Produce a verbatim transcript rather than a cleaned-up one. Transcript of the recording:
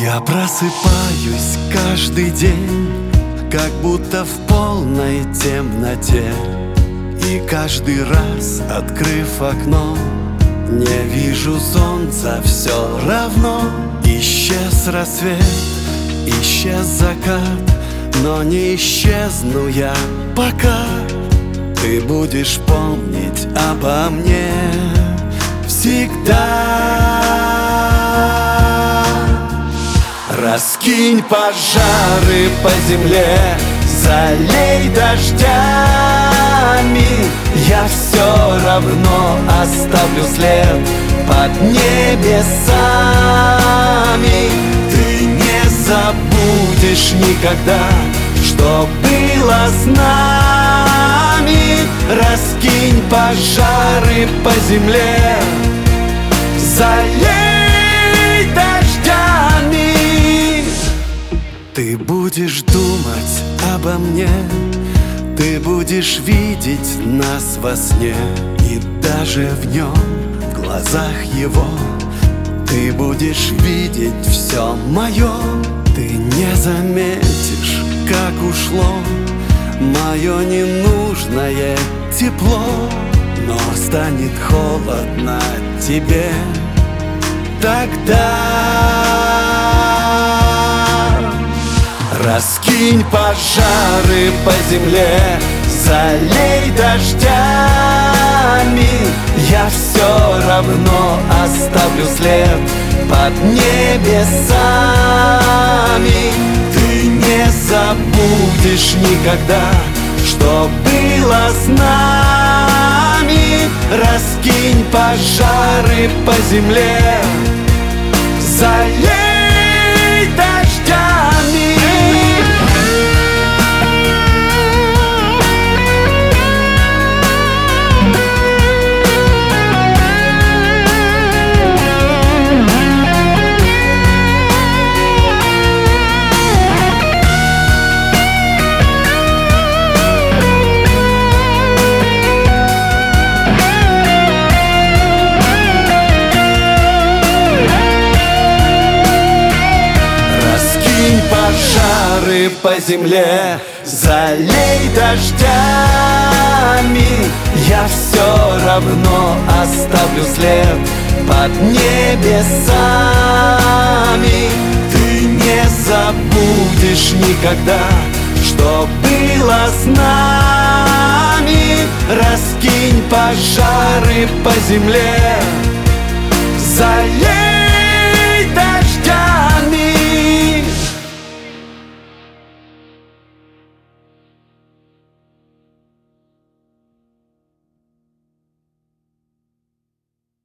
Я просыпаюсь каждый день, как будто в полной темноте. И каждый раз, открыв окно, не вижу солнца все равно. Исчез рассвет, исчез закат, но не исчезну я пока. Ты будешь помнить обо мне всегда. Раскинь пожары по земле, залей дождями, я все равно оставлю след под небесами. Ты не забудешь никогда, что было с нами. Раскинь пожары по земле, залей дождями. Ты будешь думать обо мне, ты будешь видеть нас во сне. И даже в нем, в глазах его, ты будешь видеть все мое. Ты не заметишь, как ушло мое ненужное тепло, но станет холодно тебе тогда. Раскинь пожары по земле, залей дождями, я все равно оставлю след под небесами. Ты не забудешь никогда, что было с нами. Раскинь пожары по земле, залей дождями. Пожары по земле, залей дождями, я все равно оставлю след под небесами. Ты не забудешь никогда, что было с нами. Раскинь пожары по земле, залей